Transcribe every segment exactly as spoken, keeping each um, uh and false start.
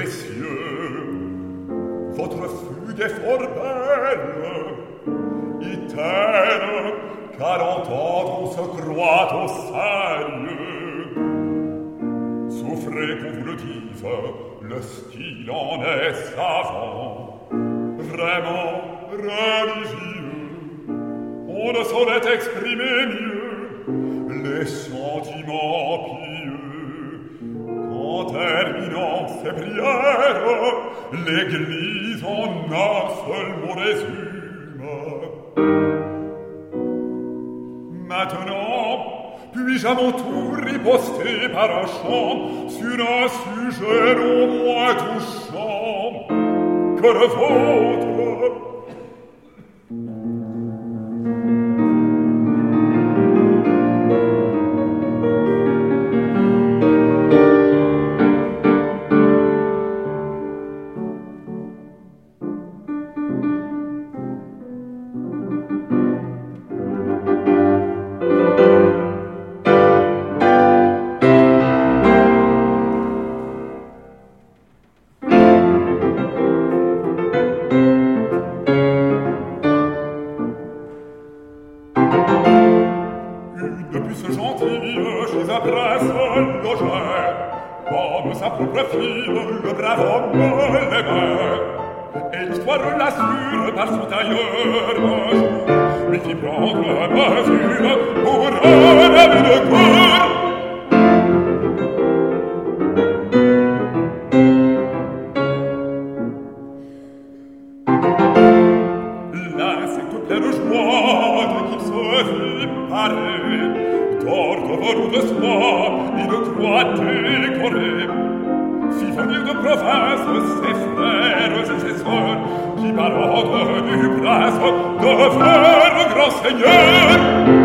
messieurs, votre fugue est fort belle, itaine, qu'à l'entendre on se croit au sérieux. Souffrez qu'on vous le dise, le style en est savant, vraiment religieux. On ne saurait exprimer mieux les sentiments pieux. Qu'en terminant ses prières, l'Église en un seul mot résume. Maintenant, puis-je à mon tour riposter par un chant sur un sujet non moins touchant que le vôtre? Comme sa propre fille, le brave homme l'aimait. Et l'histoire l'assure par son tailleur un jour lui fit prendre mesure pour un ami de cour. L'insecte plein de joie dès qu'il se vit parer d'or, de velours, de soie et de croix décorée, fit venir de province ses frères et ses sœurs qui par ordre du prince devinrent grands seigneurs.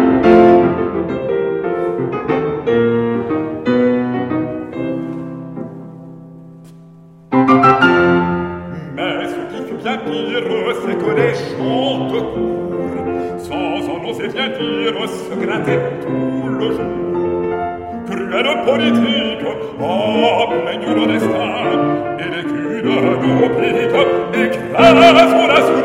Mais ce qui fut bien pire, c'est que les gens de cour, sans en oser bien dire, se grattaient tout le jour. Cruelle politique, oh, plaignent le destin, et l'écu de nos piques écrasent la soupe.